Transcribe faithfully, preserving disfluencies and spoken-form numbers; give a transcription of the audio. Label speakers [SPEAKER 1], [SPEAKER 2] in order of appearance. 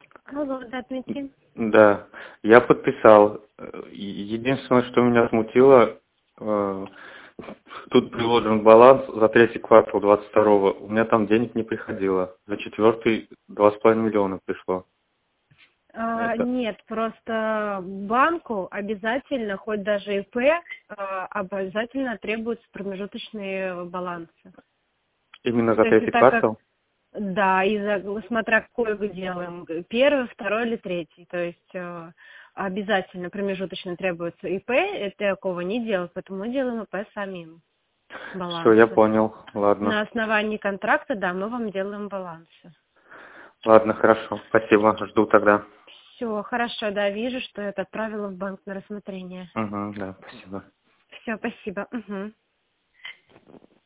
[SPEAKER 1] Алло, да, Дмитрий.
[SPEAKER 2] Да, я подписал. Э, Единственное, что меня смутило, э, тут приложен баланс за третий квартал двадцать второго. У меня там денег не приходило. За четвертый два с половиной миллиона пришло.
[SPEAKER 1] А,
[SPEAKER 2] Это
[SPEAKER 1] нет, просто банку обязательно, хоть даже ИП, а, обязательно требуются промежуточные балансы.
[SPEAKER 2] именно за
[SPEAKER 1] То есть и
[SPEAKER 2] третий
[SPEAKER 1] так как,
[SPEAKER 2] квартал?
[SPEAKER 1] да, и за, смотря какой мы делаем, первый, второй или третий, то есть э, обязательно промежуточно требуется ИП, это такого не делать, поэтому мы делаем ИП самим
[SPEAKER 2] Все, я
[SPEAKER 1] балансы.
[SPEAKER 2] понял. Ладно.
[SPEAKER 1] На основании контракта, да, мы вам делаем балансы.
[SPEAKER 2] Ладно, хорошо. Спасибо. Жду тогда.
[SPEAKER 1] Все, хорошо, да, вижу, что это отправила в банк на рассмотрение.
[SPEAKER 2] Угу, да, спасибо.
[SPEAKER 1] Все, спасибо. Угу.